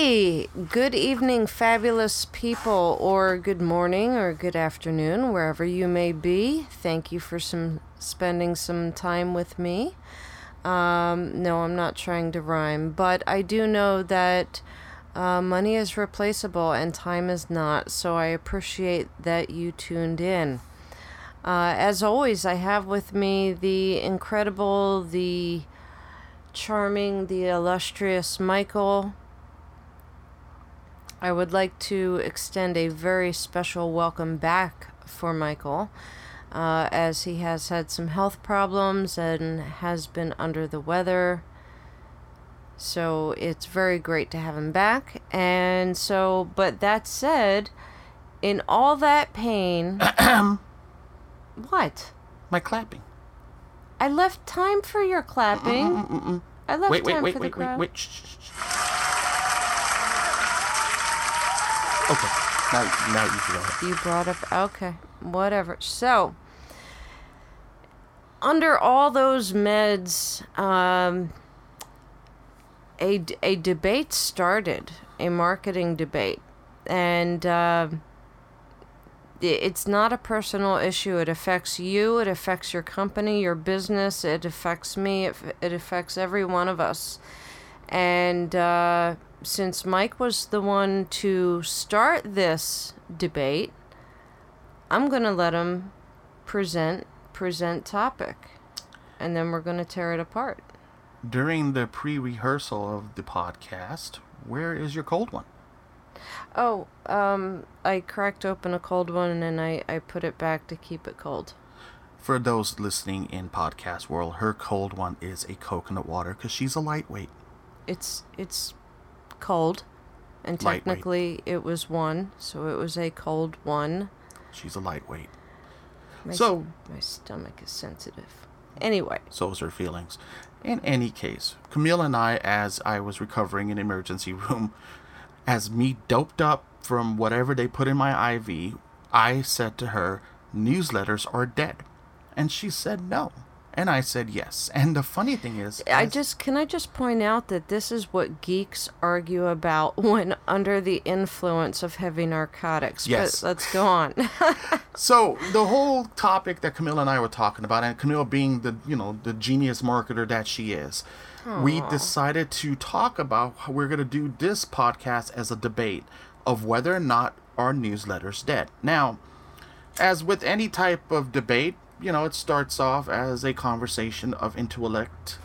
Hey, good evening, fabulous people, or good morning, or good afternoon, wherever you may be. Thank you for spending some time with me. No, I'm not trying to rhyme, but I do know that money is replaceable and time is not, so I appreciate that you tuned in. As always, I have with me the incredible, the charming, the illustrious Michael. I would like to extend a very special welcome back for Michael, as he has had some health problems and has been under the weather. So it's very great to have him back. And so, but that said, in all that pain... What? My clapping. I left time for your clapping. I left time for the crowd. Wait. Shh. Okay, now you can go ahead. You brought up... Okay, whatever. So, under all those meds, a debate started, a marketing debate. And it's not a personal issue. It affects you. It affects your company, your business. It affects me. It affects every one of us. And since Mike was the one to start this debate, I'm going to let him present topic. And then we're going to tear it apart. During the pre-rehearsal of the podcast, where is your cold one? Oh, I cracked open a cold one and then I put it back to keep it cold. For those listening in podcast world, her cold one is a coconut water because she's a lightweight. It's cold, and technically it was one, so it was a cold one. She's a lightweight. My stomach is sensitive. Anyway. So is her feelings. In any case, Camille and I, as I was recovering in the emergency room, as me doped up from whatever they put in my IV, I said to her, newsletters are dead. And she said no. And I said yes. And the funny thing is... Can I just point out that this is what geeks argue about when under the influence of heavy narcotics. Yes. But let's go on. So, the whole topic that Camille and I were talking about, and Camille being the genius marketer that she is, we decided to talk about how we're going to do this podcast as a debate of whether or not our newsletter's dead. Now, as with any type of debate, it starts off as a conversation of intellect.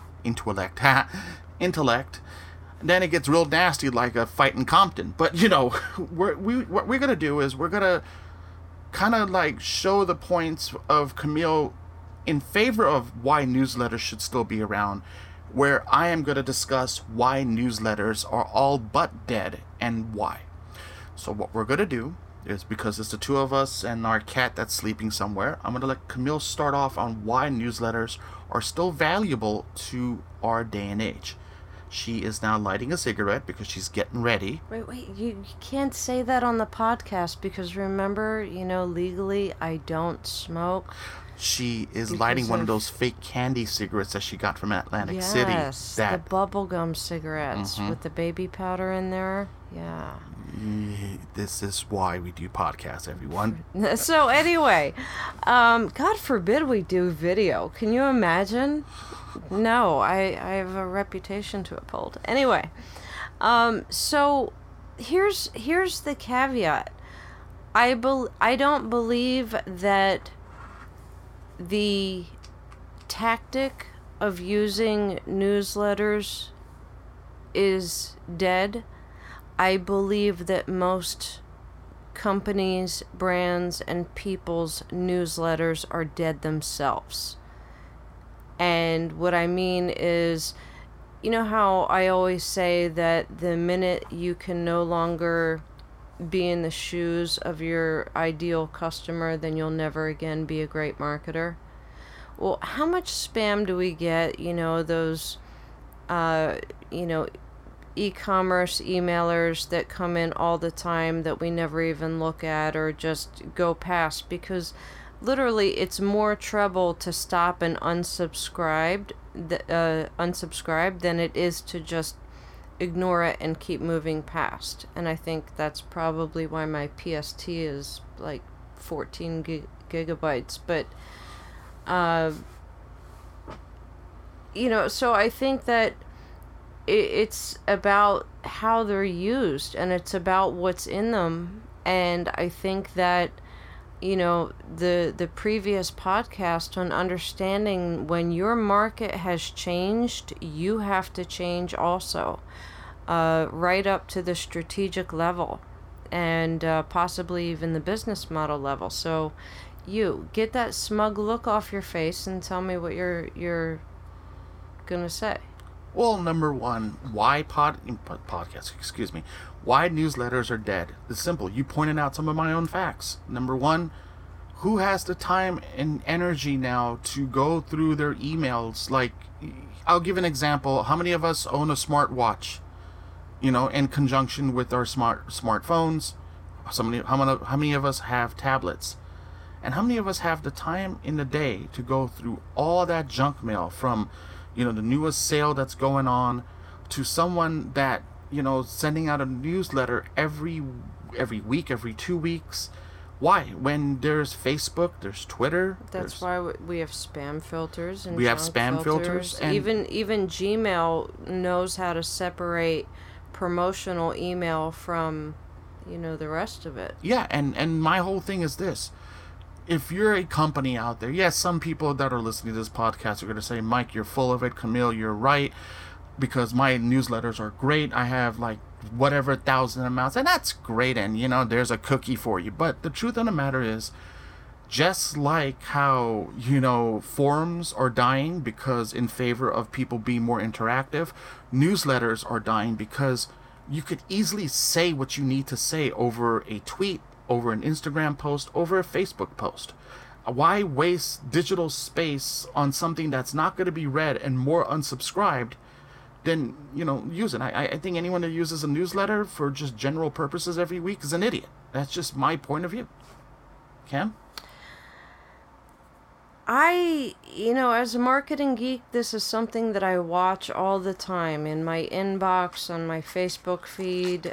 Then it gets real nasty like a fight in Compton. But, what we're going to do is we're going to kind of like show the points of Camille in favor of why newsletters should still be around, where I am going to discuss why newsletters are all but dead and why. So what we're going to do is, because it's the two of us and our cat that's sleeping somewhere, I'm going to let Camille start off on why newsletters are still valuable to our day and age. She is now lighting a cigarette because she's getting ready. Wait, you can't say that on the podcast because remember, legally I don't smoke. She is lighting one of those fake candy cigarettes that she got from Atlantic City. Yes, the bubblegum cigarettes with the baby powder in there. Yeah. This is why we do podcasts, everyone. So anyway, God forbid we do video. Can you imagine? No, I have a reputation to uphold. Anyway, so here's the caveat. I don't believe that the tactic of using newsletters is dead. I believe that most companies, brands, and people's newsletters are dead themselves. And what I mean is, how I always say that the minute you can no longer be in the shoes of your ideal customer, then you'll never again be a great marketer. Well, how much spam do we get, those, e-commerce emailers that come in all the time that we never even look at or just go past, because literally it's more trouble to stop and unsubscribe than it is to just ignore it and keep moving past. And I think that's probably why my PST is like 14 gigabytes. But, so I think that it's about how they're used, and it's about what's in them. And I think that, the previous podcast on understanding when your market has changed, you have to change also, right up to the strategic level, and possibly even the business model level. So you get that smug look off your face and tell me what you're gonna say. Well, number one, why podcasts? Excuse me. Why newsletters are dead? It's simple. You pointed out some of my own facts. Number one, who has the time and energy now to go through their emails? Like, I'll give an example. How many of us own a smartwatch? In conjunction with our smartphones. How many of us have tablets? And how many of us have the time in the day to go through all that junk mail from, the newest sale that's going on, to someone that, sending out a newsletter every week, every 2 weeks? Why? When there's Facebook, there's Twitter. That's why we have spam filters and we have spam filters. And even Gmail knows how to separate promotional email from, the rest of it. Yeah, and my whole thing is this. If you're a company out there, yes, some people that are listening to this podcast are going to say, Mike, you're full of it. Camille, you're right, because my newsletters are great. I have like whatever 1,000 amounts, and that's great, and there's a cookie for you. But the truth of the matter is, just like how forums are dying because in favor of people being more interactive, newsletters are dying because you could easily say what you need to say over a tweet, over an Instagram post, over a Facebook post. Why waste digital space on something that's not going to be read and more unsubscribed than, use it? I think anyone that uses a newsletter for just general purposes every week is an idiot. That's just my point of view. Cam? As a marketing geek, this is something that I watch all the time in my inbox, on my Facebook feed,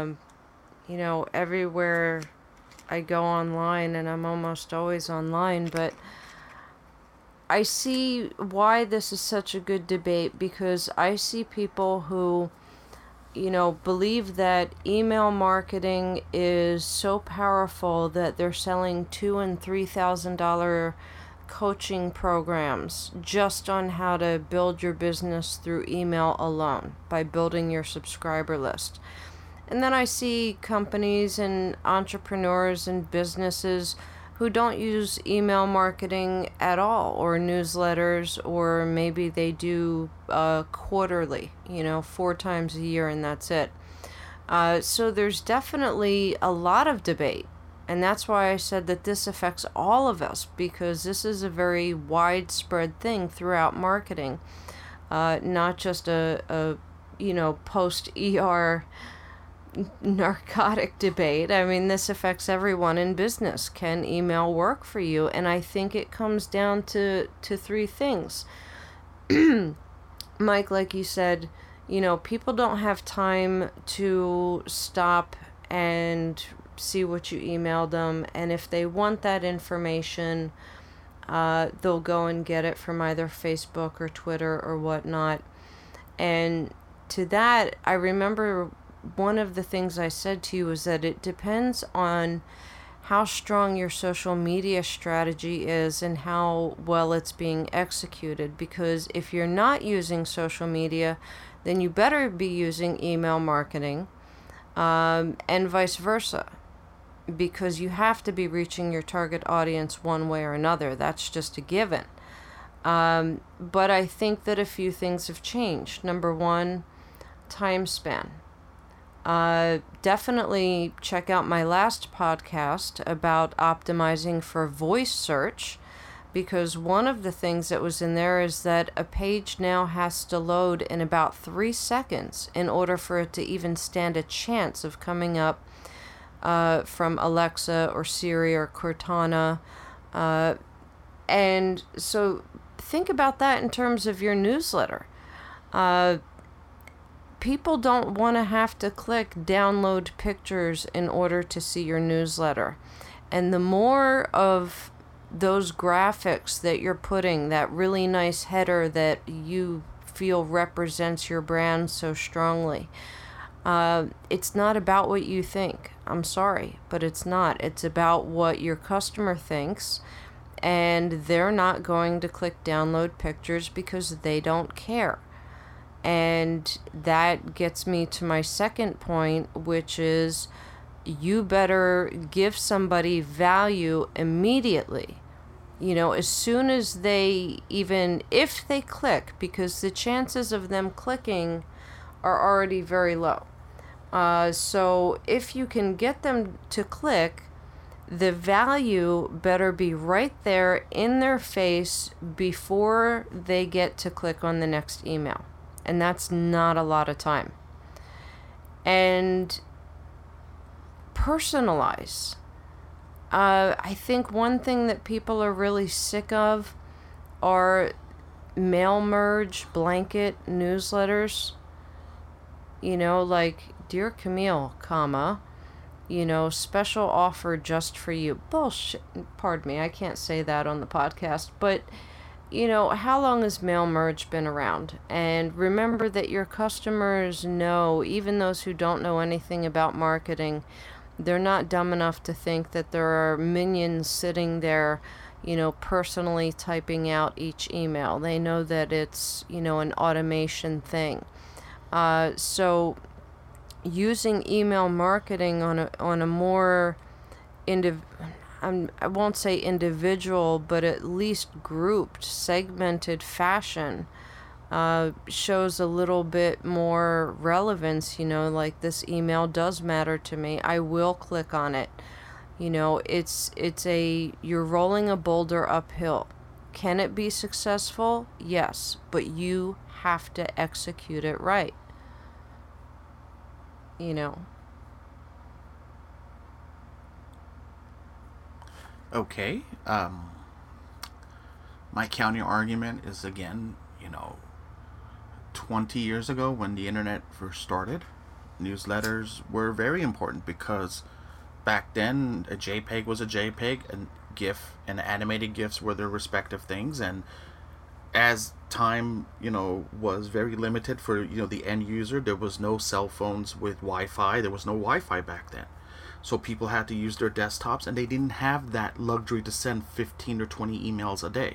everywhere I go online, and I'm almost always online. But I see why this is such a good debate, because I see people who, believe that email marketing is so powerful that they're selling $2,000 and $3,000 coaching programs just on how to build your business through email alone by building your subscriber list. And then I see companies and entrepreneurs and businesses who don't use email marketing at all, or newsletters, or maybe they do quarterly, 4 times a year, and that's it. So there's definitely a lot of debate. And that's why I said that this affects all of us, because this is a very widespread thing throughout marketing, not just a post-ER narcotic debate. I mean, this affects everyone in business. Can email work for you? And I think it comes down to 3 things. Mike, like you said, people don't have time to stop and see what you emailed them, and if they want that information, they'll go and get it from either Facebook or Twitter or whatnot. And to that, I remember one of the things I said to you was that it depends on how strong your social media strategy is and how well it's being executed. Because if you're not using social media, then you better be using email marketing, and vice versa, because you have to be reaching your target audience one way or another. That's just a given. But I think that a few things have changed. Number one, time span. Definitely check out my last podcast about optimizing for voice search, because one of the things that was in there is that a page now has to load in about 3 seconds in order for it to even stand a chance of coming up from Alexa or Siri or Cortana. And so think about that in terms of your newsletter. people don't want to have to click download pictures in order to see your newsletter. And the more of those graphics that you're putting, that really nice header that you feel represents your brand so strongly, it's not about what you think. I'm sorry, but it's not. It's about what your customer thinks, and they're not going to click download pictures because they don't care. And that gets me to my second point, which is you better give somebody value immediately. You know, as soon as they, even if they click, because the chances of them clicking are already very low. So if you can get them to click, the value better be right there in their face before they get to click on the next email. And that's not a lot of time. And personalize. I think one thing that people are really sick of are mail merge blanket newsletters. You know, like, Dear Camille, comma, you know, special offer just for you. Bullshit. Pardon me, I can't say that on the podcast. But, you know, how long has mail merge been around? And remember that your customers know, even those who don't know anything about marketing, they're not dumb enough to think that there are minions sitting there, you know, personally typing out each email. They know that it's, you know, an automation thing. So using email marketing on a more I won't say individual, but at least grouped, segmented fashion shows a little bit more relevance. You know, like, this email does matter to me. I will click on it. You know, you're rolling a boulder uphill. Can it be successful? Yes, but you have to execute it right. You know. Okay. My counter argument is, again, you know, 20 years ago when the internet first started, newsletters were very important because back then a JPEG was a JPEG, and GIF and animated GIFs were their respective things. And as time, you know, was very limited for, you know, the end user, there was no cell phones with Wi-Fi. There was no Wi-Fi back then. So people had to use their desktops, and they didn't have that luxury to send 15 or 20 emails a day.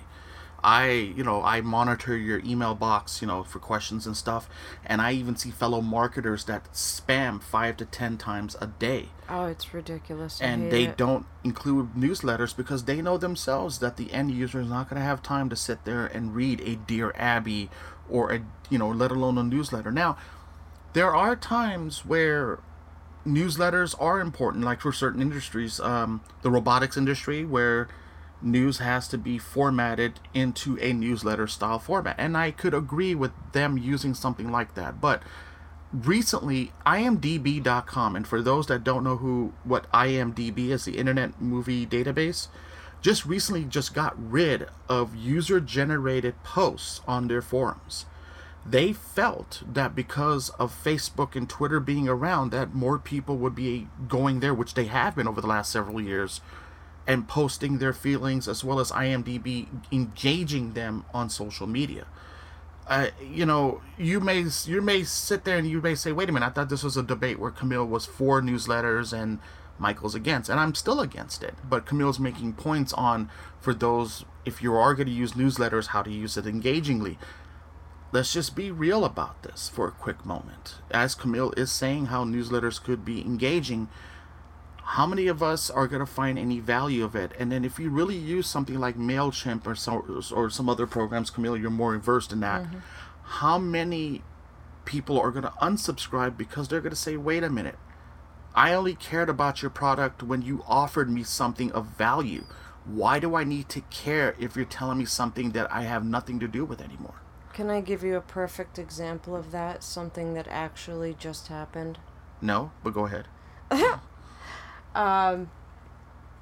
I monitor your email box, you know, for questions and stuff, and I even see fellow marketers that spam 5 to 10 times a day. Oh, it's ridiculous. And they don't include newsletters because they know themselves that the end user is not going to have time to sit there and read a Dear Abby or a, you know, let alone a newsletter. Now, there are times where newsletters are important, like for certain industries, the robotics industry, where news has to be formatted into a newsletter style format, and I could agree with them using something like that. But recently, imdb.com, and for those that don't know what IMDb is, the Internet Movie Database, just recently got rid of user generated posts on their forums. They felt that because of Facebook and Twitter being around, that more people would be going there, which they have been over the last several years, and posting their feelings, as well as IMDb engaging them on social media. You know, you may sit there and you may say, wait a minute, I thought this was a debate where Camille was for newsletters and Michael's against, and I'm still against it. But Camille's making points on, for those, if you are going to use newsletters, how to use it engagingly. Let's just be real about this for a quick moment. As Camille is saying how newsletters could be engaging, how many of us are going to find any value of it? And then if you really use something like MailChimp or some other programs, Camille, you're more versed in that, how many people are going to unsubscribe because they're going to say, wait a minute, I only cared about your product when you offered me something of value. Why do I need to care if you're telling me something that I have nothing to do with anymore? Can I give you a perfect example of that? Something that actually just happened? No, but go ahead.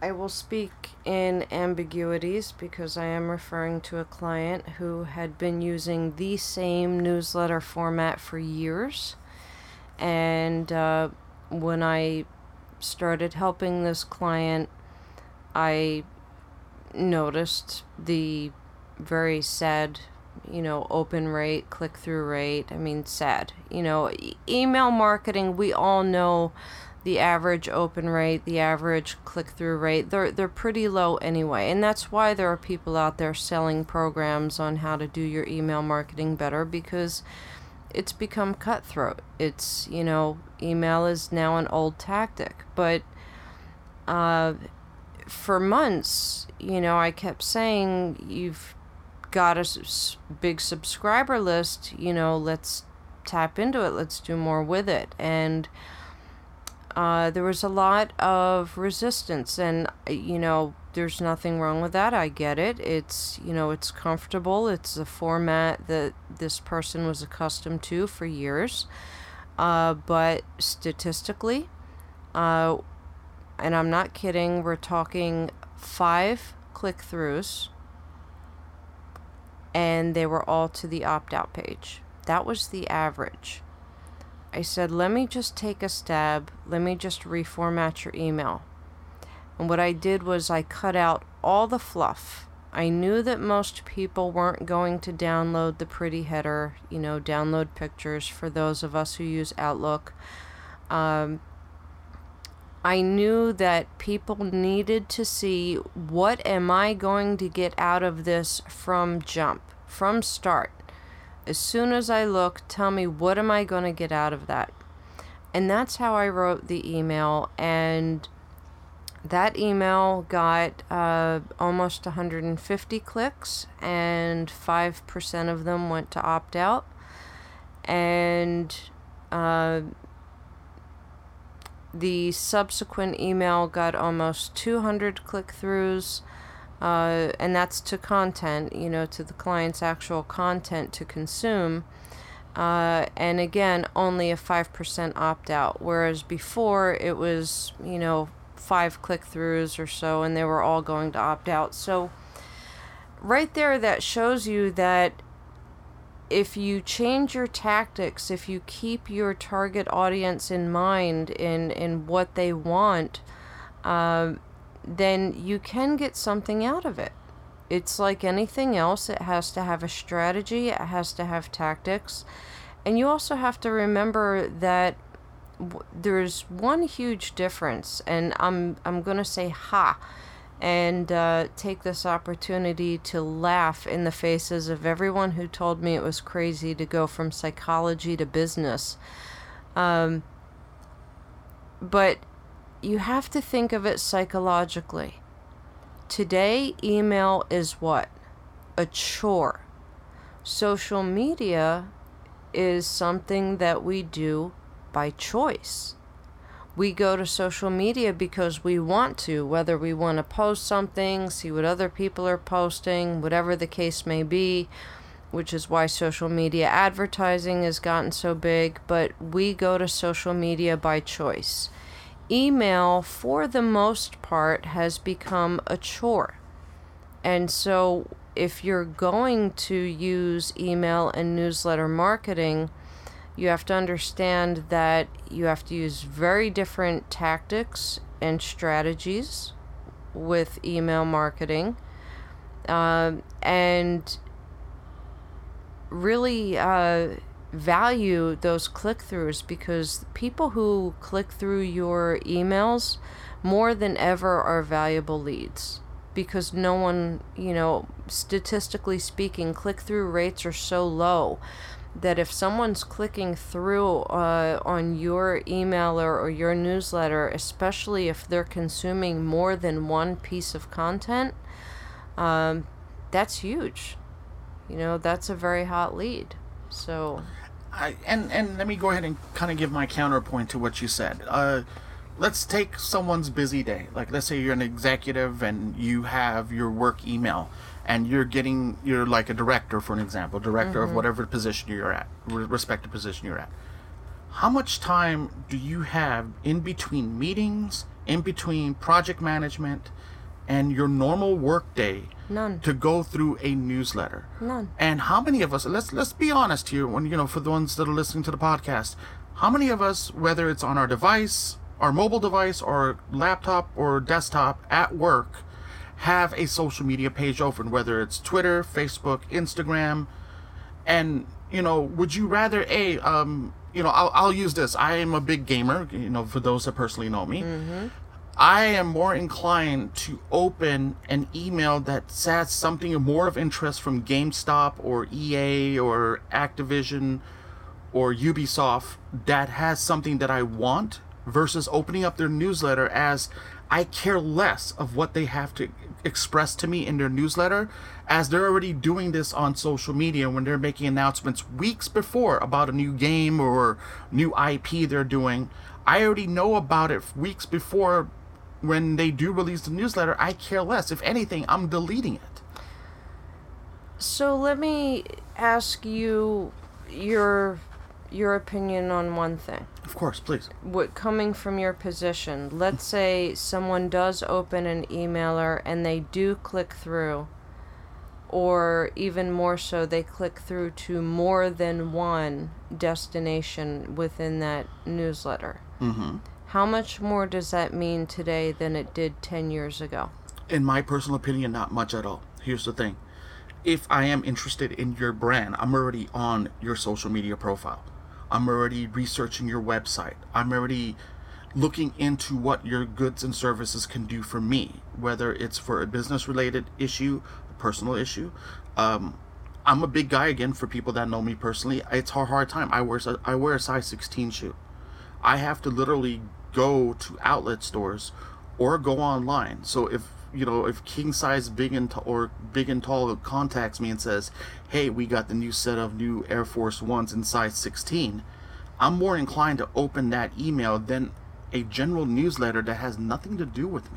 I will speak in ambiguities because I am referring to a client who had been using the same newsletter format for years. And when I started helping this client, I noticed the very sad, open rate, click-through rate. I mean, sad. Email marketing, we all know the average open rate, the average click-through rate, they're pretty low anyway. And that's why there are people out there selling programs on how to do your email marketing better, because it's become cutthroat. It's, email is now an old tactic. But for months, I kept saying, you've got a big subscriber list, let's tap into it, let's do more with it. And there was a lot of resistance, and there's nothing wrong with that. I get it. It's it's comfortable. It's the format that this person was accustomed to for years. But statistically, and I'm not kidding, we're talking 5 click-throughs, and they were all to the opt-out page. That was the average. I said, let me just take a stab. Let me just reformat your email. And what I did was I cut out all the fluff. I knew that most people weren't going to download the pretty header, download pictures for those of us who use Outlook. I knew that people needed to see, what am I going to get out of this from jump, from start? As soon as I look, tell me, what am I going to get out of that? And that's how I wrote the email. And that email got almost 150 clicks, and 5% of them went to opt out. And the subsequent email got almost 200 click-throughs. And that's to content, to the client's actual content to consume. And again, only a 5% opt-out, whereas before it was, 5 click-throughs or so, and they were all going to opt out. So right there, that shows you that if you change your tactics, if you keep your target audience in mind in what they want, then you can get something out of it. It's like anything else. It has to have a strategy. It has to have tactics. And you also have to remember that there's one huge difference, and I'm going to say ha, and take this opportunity to laugh in the faces of everyone who told me it was crazy to go from psychology to business. But you have to think of it psychologically. Today, email is what? A chore. Social media is something that we do by choice. We go to social media because we want to, whether we want to post something, see what other people are posting, whatever the case may be, which is why social media advertising has gotten so big, but we go to social media by choice. Email, for the most part, has become a chore. And so if you're going to use email and newsletter marketing, you have to understand that you have to use very different tactics and strategies with email marketing, and really value those click-throughs, because people who click through your emails more than ever are valuable leads, because no one, statistically speaking, click-through rates are so low that if someone's clicking through on your email or your newsletter, especially if they're consuming more than one piece of content, that's huge. That's a very hot lead. So and let me go ahead and kind of give my counterpoint to what you said. Let's take someone's busy day. Like, let's say you're an executive and you have your work email, and you're like a director, for an example, of whatever position you're at, respective position you're at. how much time do you have in between meetings, in between project management, and your normal work day None. to go through a newsletter? None. And how many of us, let's be honest here, when for the ones that are listening to the podcast, how many of us, whether it's on our device, our mobile device, or laptop or desktop at work, have a social media page open, whether it's Twitter, Facebook, Instagram, and would you rather I'll use this. I am a big gamer, for those that personally know me. Mm-hmm. I am more inclined to open an email that says something of more of interest from GameStop or EA or Activision or Ubisoft that has something that I want, versus opening up their newsletter, as I care less of what they have to express to me in their newsletter, as they're already doing this on social media when they're making announcements weeks before about a new game or new IP they're doing. I already know about it weeks before. When they do release the newsletter, I care less. If anything, I'm deleting it. So let me ask you your opinion on one thing. Of course, please. Coming from your position, let's say someone does open an emailer and they do click through, or even more so, they click through to more than one destination within that newsletter. Mm-hmm. How much more does that mean today than it did 10 years ago? In my personal opinion, not much at all. Here's the thing. If I am interested in your brand, I'm already on your social media profile. I'm already researching your website. I'm already looking into what your goods and services can do for me, whether it's for a business-related issue, a personal issue. I'm a big guy, again, for people that know me personally. It's a hard time. I wear a size 16 shoe. I have to literally go to outlet stores or go online. So if King Size Big and Tall contacts me and says, hey, we got the new set of new Air Force Ones in size 16, I'm more inclined to open that email than a general newsletter that has nothing to do with me.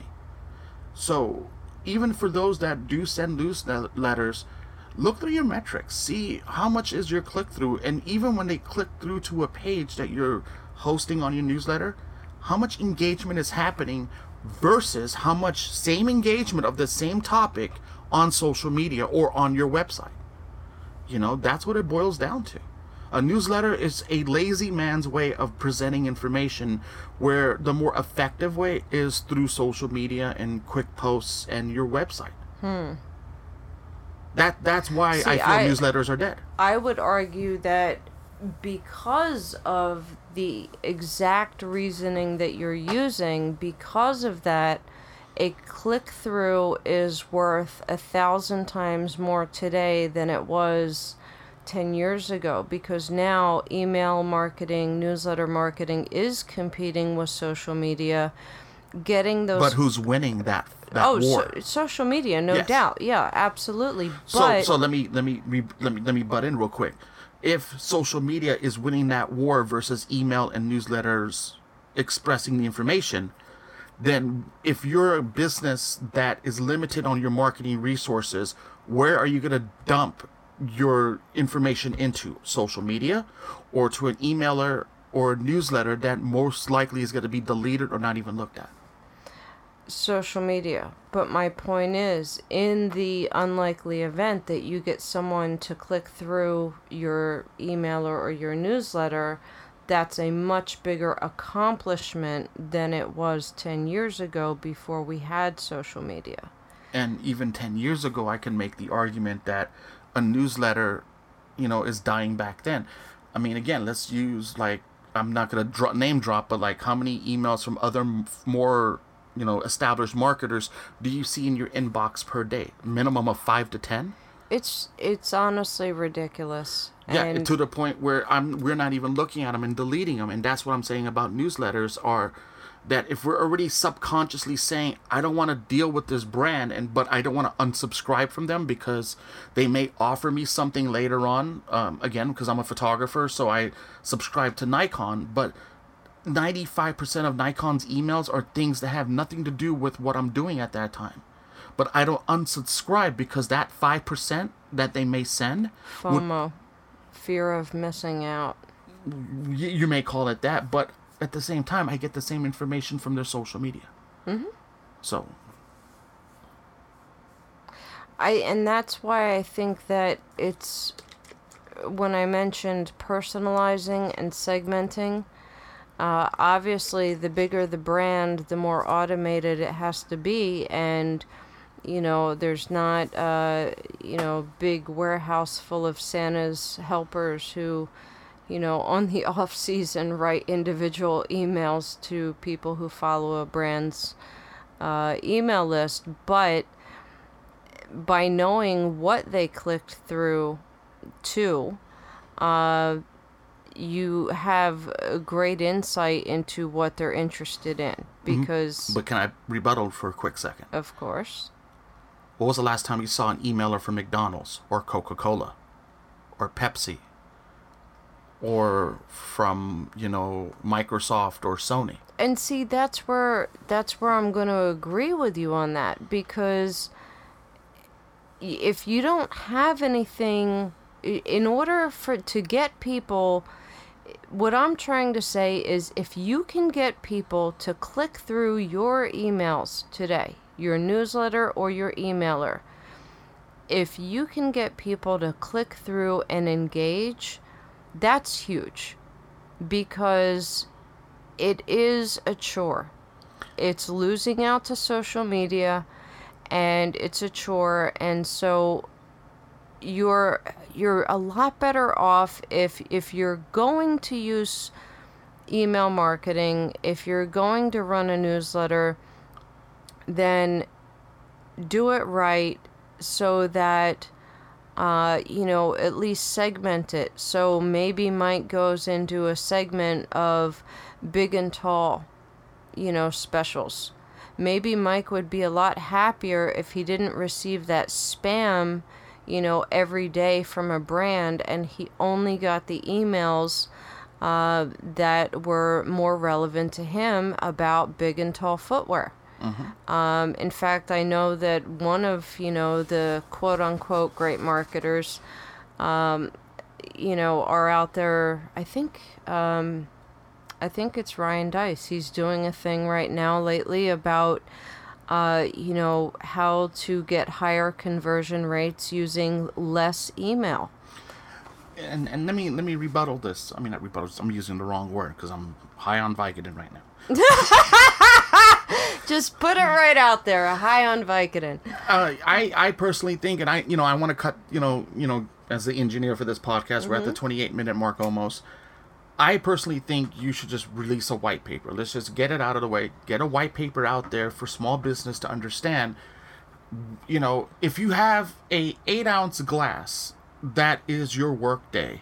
So even for those that do send newsletters, look through your metrics, see how much is your click-through, and even when they click through to a page that you're hosting on your newsletter, how much engagement is happening versus how much same engagement of the same topic on social media or on your website. That's what it boils down to. A newsletter is a lazy man's way of presenting information, where the more effective way is through social media and quick posts and your website. That's why I feel newsletters are dead. I would argue that because of the exact reasoning that you're using, because of that, a click-through is worth 1,000 times more today than it was 10 years ago, because now email marketing, newsletter marketing is competing with social media, getting those... But who's winning that war? Social media, no Yes. doubt. Yeah, absolutely. So let me butt in real quick. If social media is winning that war versus email and newsletters expressing the information, then if you're a business that is limited on your marketing resources, where are you going to dump your information into? Social media, or to an emailer or a newsletter that most likely is going to be deleted or not even looked at? Social media. But my point is, in the unlikely event that you get someone to click through your email or your newsletter, that's a much bigger accomplishment than it was 10 years ago before we had social media. And even 10 years ago, I can make the argument that a newsletter, is dying back then. I mean, again, let's use, I'm not going to name drop, but how many emails from other more established marketers do you see in your inbox per day? Minimum of 5 to 10? It's honestly ridiculous. Yeah, and to the point where we're not even looking at them and deleting them. And that's what I'm saying about newsletters, are that if we're already subconsciously saying, I don't want to deal with this brand, but I don't want to unsubscribe from them because they may offer me something later on, again, because I'm a photographer, so I subscribe to Nikon, but 95% of Nikon's emails are things that have nothing to do with what I'm doing at that time. But I don't unsubscribe because that 5% that they may send FOMO, fear of missing out. You may call it that, but at the same time, I get the same information from their social media. Mm-hmm. So. And that's why I think that it's, when I mentioned personalizing and segmenting, obviously the bigger the brand, the more automated it has to be, and there's not big warehouse full of Santa's helpers who on the off season write individual emails to people who follow a brand's email list. But by knowing what they clicked through to, you have a great insight into what they're interested in. Because... Mm-hmm. But can I rebuttal for a quick second? Of course. What was the last time you saw an emailer from McDonald's or Coca-Cola or Pepsi or from, Microsoft or Sony? And see, that's where I'm going to agree with you on that, because if you don't have anything, in order to get people, what I'm trying to say is, if you can get people to click through your emails today, your newsletter or your emailer, if you can get people to click through and engage, that's huge, because it is a chore. It's losing out to social media, and it's a chore, and so you're a lot better off if you're going to use email marketing, if you're going to run a newsletter, then do it right, so that at least segment it. So maybe Mike goes into a segment of big and tall, specials. Maybe Mike would be a lot happier if he didn't receive that spam, every day from a brand, and he only got the emails that were more relevant to him about big and tall footwear. Mm-hmm. In fact, I know that one of, the quote-unquote great marketers, are out there. I think it's Ryan Dice. He's doing a thing right now lately about, how to get higher conversion rates using less email. And let me rebuttal this. I mean, not rebuttal. I'm using the wrong word because I'm high on Vicodin right now. Just put it right out there. High on Vicodin. I personally think, and I want to cut, as the engineer for this podcast, mm-hmm. We're at the 28-minute mark almost. I personally think you should just release a white paper. Let's just get it out of the way. Get a white paper out there for small business to understand. If you have a 8-ounce glass, that is your work day.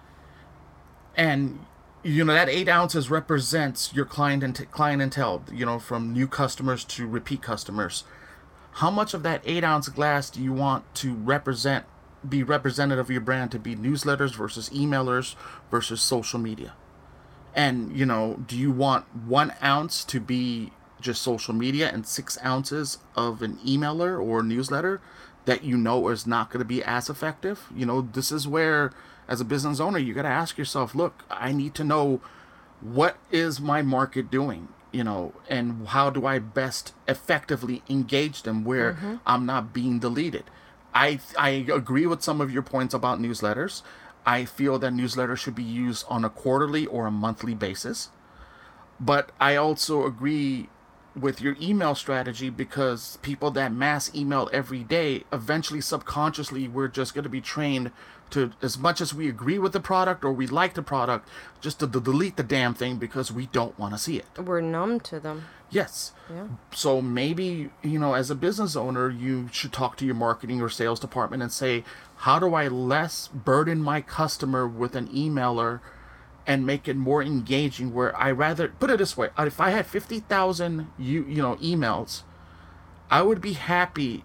And that 8 ounces represents your clientele, from new customers to repeat customers. How much of that 8-ounce glass do you want to be representative of your brand, to be newsletters versus emailers versus social media? And, do you want 1 ounce to be just social media and 6 ounces of an emailer or newsletter that is not going to be as effective? This is where, as a business owner, you got to ask yourself, look, I need to know, what is my market doing, and how do I best effectively engage them where mm-hmm. I'm not being deleted. I agree with some of your points about newsletters. I feel that newsletters should be used on a quarterly or a monthly basis. But I also agree with your email strategy, because people that mass email every day, eventually subconsciously we're just going to be trained to, as much as we agree with the product or we like the product, just to delete the damn thing because we don't want to see it. We're numb to them. Yes. Yeah. So maybe, as a business owner, you should talk to your marketing or sales department and say, how do I less burden my customer with an emailer and make it more engaging, where I rather, put it this way, if I had 50,000 emails, I would be happy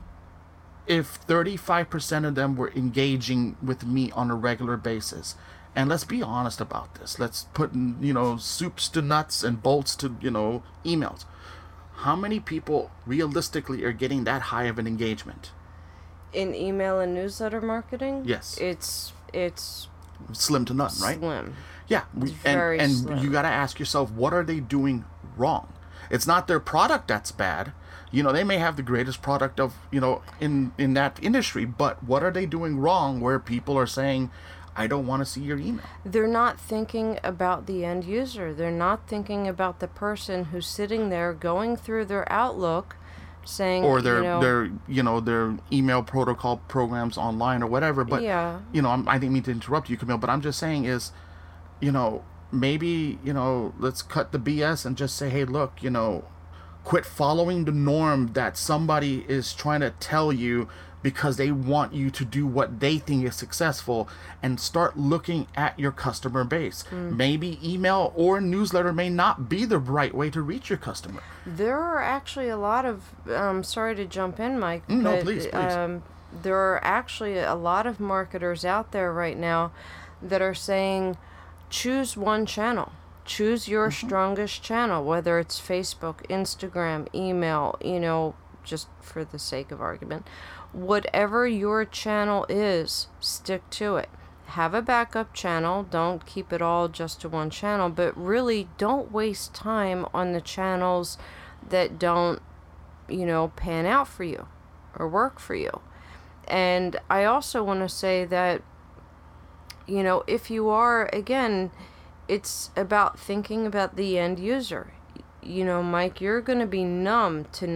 if 35% of them were engaging with me on a regular basis. And let's be honest about this. Let's put, soups to nuts and bolts to, emails. How many people realistically are getting that high of an engagement? In email and newsletter marketing? Yes. It's slim to none, right? Slim. Yeah, very and slim. you got to ask yourself, what are they doing wrong? It's not their product that's bad. You know, they may have the greatest product of, you know, in that industry, but what are they doing wrong where people are saying, I don't want to see your email? They're not thinking about the end user. They're not thinking about the person who's sitting there going through their Outlook saying, Or their email protocol programs online or whatever. But, yeah. you know, I didn't mean to interrupt you, Camille, but I'm just saying is, you know, maybe, you know, let's cut the BS and just say, hey, look, you know, quit following the norm that somebody is trying to tell you because they want you to do what they think is successful, and start looking at your customer base. Maybe email or newsletter may not be the right way to reach your customer. There are actually a lot of, sorry to jump in, Mike. No, but, please. There are actually a lot of marketers out there right now that are saying, choose one channel. Choose your strongest channel, whether it's Facebook, Instagram, email, you know, just for the sake of argument. Whatever your channel is, stick to it. Have a backup channel. Don't keep it all just to one channel, but really don't waste time on the channels that don't, you know, pan out for you or work for you. And I also want to say that, you know, if you are, again, it's about thinking about the end user. You know, Mike, you're going to be numb to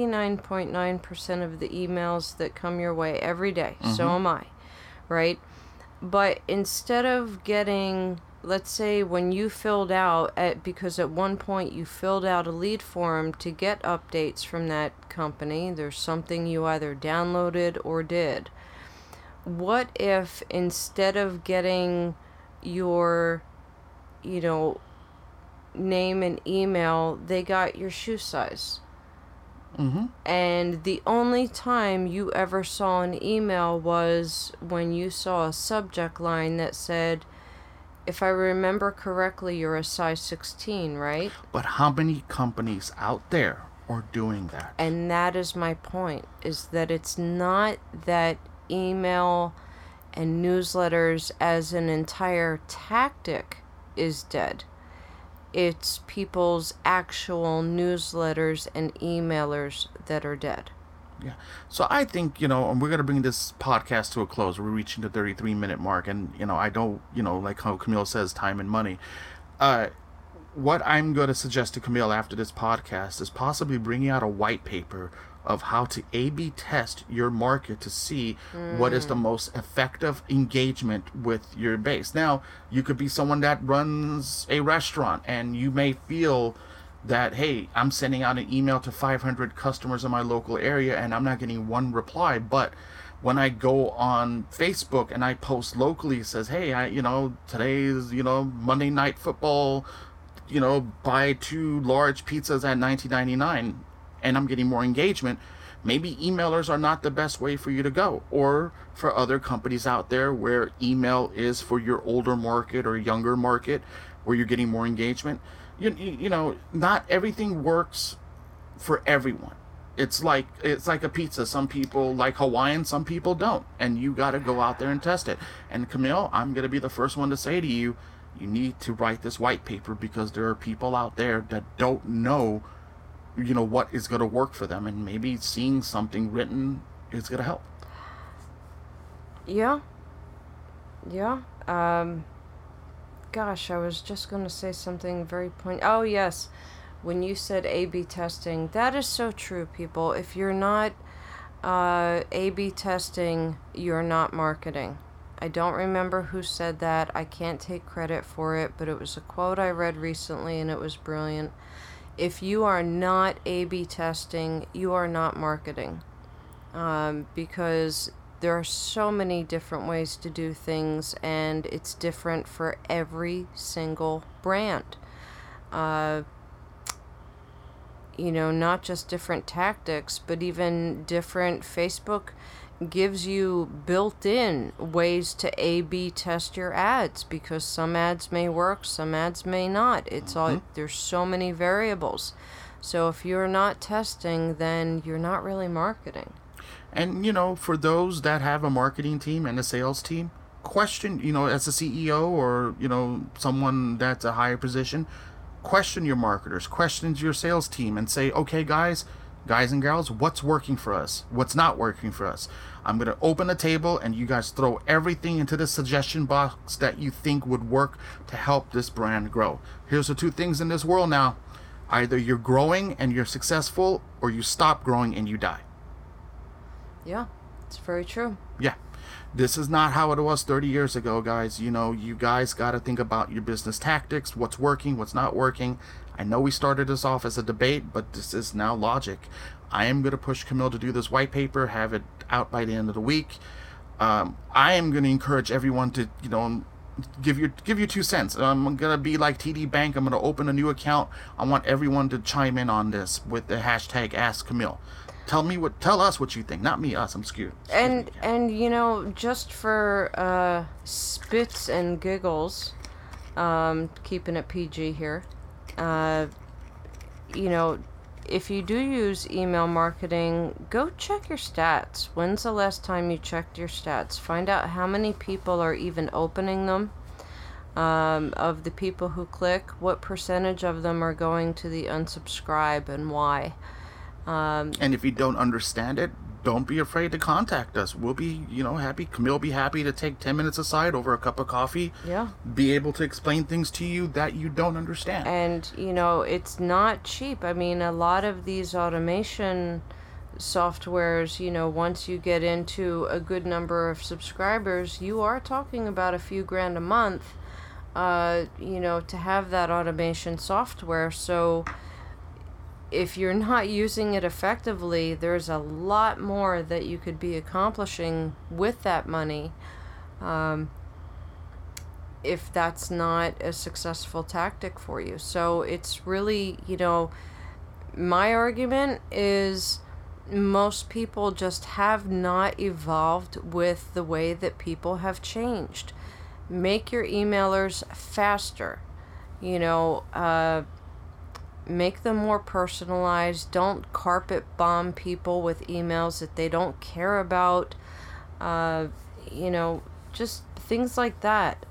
99.9% of the emails that come your way every day. So am I, right? But instead of getting, let's say when you filled out, because at one point you filled out a lead form to get updates from that company, there's something you either downloaded or did. What if instead of getting your, you know, name and email, they got your shoe size? And the only time you ever saw an email was when you saw a subject line that said, if I remember correctly, you're a size 16, right? But how many companies out there are doing that? And that is my point, is that it's not that email and newsletters as an entire tactic is dead. It's people's actual newsletters and emailers that are dead. Yeah. So I think, you know, and we're going to bring this podcast to a close. We're reaching the 33-minute mark. And, you know, I don't, you know, like how Camille says, time and money. What I'm going to suggest to Camille after this podcast is possibly bringing out a white paper of how to A/B test your market to see what is the most effective engagement with your base. Now, you could be someone that runs a restaurant, and you may feel that, hey, I'm sending out an email to 500 customers in my local area and I'm not getting one reply. But when I go on Facebook and I post locally, it says, hey, today's, Monday Night Football, buy 2 large pizzas at $19.99, and I'm getting more engagement. Maybe emailers are not the best way for you to go, or for other companies out there where email is for your older market or younger market where you're getting more engagement. Not everything works for everyone. It's like a pizza. Some people like Hawaiian, some people don't, and you got to go out there and test it. And Camille, I'm going to be the first one to say to you, you need to write this white paper, because there are people out there that don't know what is going to work for them, and maybe seeing something written is going to help. Yeah. Gosh, I was just going to say something very Oh, yes. When you said A/B testing, that is so true, people. If you're not A/B testing, you're not marketing. I don't remember who said that. I can't take credit for it, but it was a quote I read recently, and it was brilliant. If you are not A/B testing, you are not marketing, because there are so many different ways to do things, and it's different for every single brand. Not just different tactics, but even different. Facebook gives you built-in ways to A/B test your ads, because some ads may work, some ads may not. It's all, there's so many variables. So if you're not testing, then you're not really marketing. And for those that have a marketing team and a sales team, question, as a CEO or, someone that's a higher position, question your marketers, question your sales team and say, okay, guys and gals, what's working for us? What's not working for us? I'm going to open a table and you guys throw everything into the suggestion box that you think would work to help this brand grow. Here's the two things in this world now. Either you're growing and you're successful, or you stop growing and you die. Yeah, it's very true. Yeah. This is not how it was 30 years ago, guys. You guys got to think about your business tactics, what's working, what's not working. I know we started this off as a debate, but this is now logic. I am going to push Camille to do this white paper, have it out by the end of the week. I am going to encourage everyone to, give your 2 cents. I'm going to be like TD Bank. I'm going to open a new account. I want everyone to chime in on this with the hashtag #AskCamille. Tell us what you think. Not me, us. I'm scared. And just for spits and giggles, keeping it PG here, if you do use email marketing, go check your stats. When's the last time you checked your stats? Find out how many people are even opening them. Of the people who click, what percentage of them are going to the unsubscribe and why. And if you don't understand it, don't be afraid to contact us. We'll be, happy. Camille will be happy to take 10 minutes aside over a cup of coffee. Yeah. Be able to explain things to you that you don't understand. And, it's not cheap. I mean, a lot of these automation softwares, once you get into a good number of subscribers, you are talking about a few grand a month, to have that automation software. So if you're not using it effectively, there's a lot more that you could be accomplishing with that money, if that's not a successful tactic for you. So it's really, my argument is most people just have not evolved with the way that people have changed. Make your emailers faster, make them more personalized. Don't carpet bomb people with emails that they don't care about. Just things like that.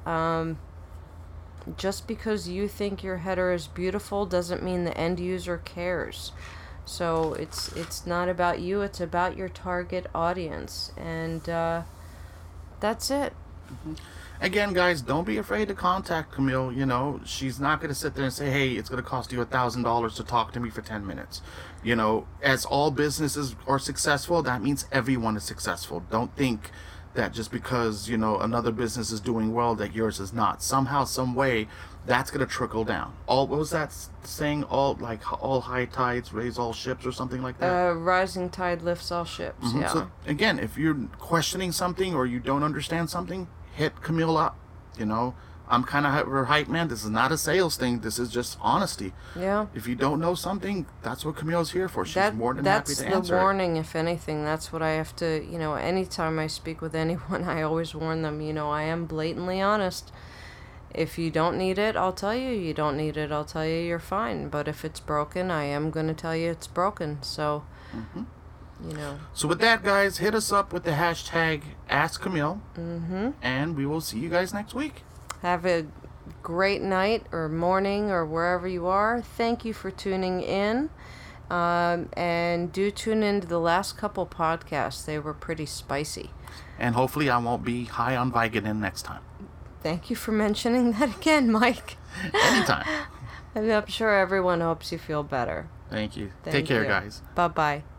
Just because you think your header is beautiful doesn't mean the end user cares. So it's not about you, it's about your target audience. And that's it. Mm-hmm. Again, guys, don't be afraid to contact Camille. She's not going to sit there and say, hey, it's going to cost you $1,000 to talk to me for 10 minutes. As all businesses are successful, that means everyone is successful. Don't think that just because, another business is doing well, that yours is not. Somehow, some way, that's going to trickle down. What was that saying? All high tides raise all ships or something like that? Rising tide lifts all ships, mm-hmm. Yeah. So, again, if you're questioning something or you don't understand something, hit Camille up. I'm kind of her hype man. This is not a sales thing. This is just honesty. Yeah. If you don't know something, that's what Camille's here for. She's more than happy to answer. That's the warning, if anything. That's what I have to, anytime I speak with anyone, I always warn them, I am blatantly honest. If you don't need it, I'll tell you you don't need it. I'll tell you you're fine. But if it's broken, I am going to tell you it's broken. So, mm-hmm. So with that, guys, hit us up with the hashtag #AskCamille. Mm-hmm. And we will see you guys next week. Have a great night or morning or wherever you are. Thank you for tuning in. And do tune into the last couple podcasts. They were pretty spicy. And hopefully I won't be high on Vicodin next time. Thank you for mentioning that again, Mike. Anytime. I'm sure everyone hopes you feel better. Thank you. Take care, guys. Bye-bye.